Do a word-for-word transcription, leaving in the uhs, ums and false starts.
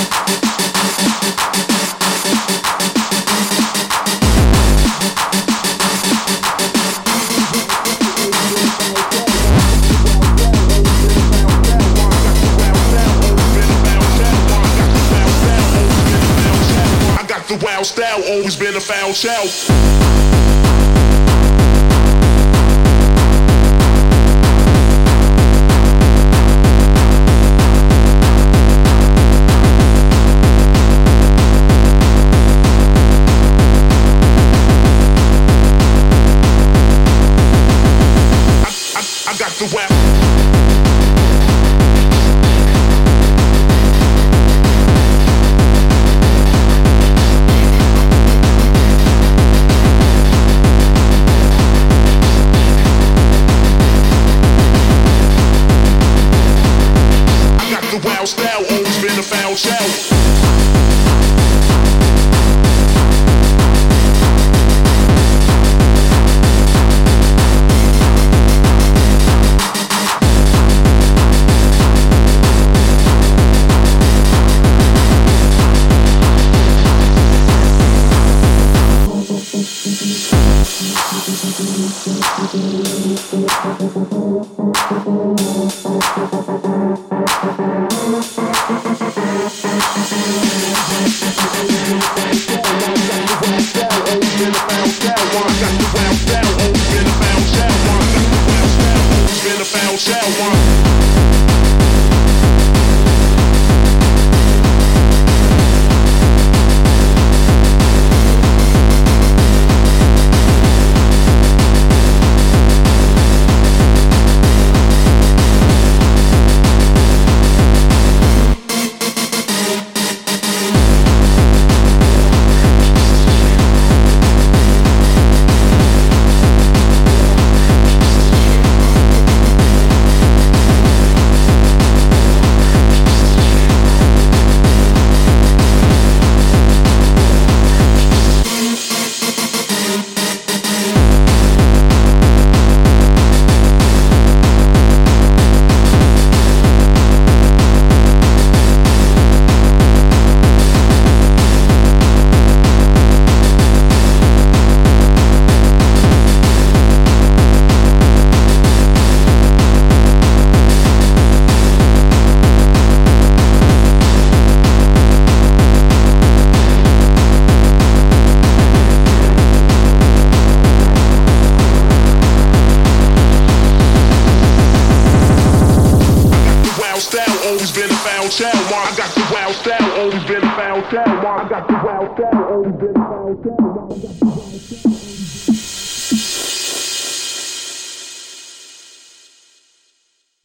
The wild style, always been a foul shout. I, I, I got the wild. The wild style, always been a foul shout. I got the wild style, always been a foul style. I got the wild style, always been a foul style.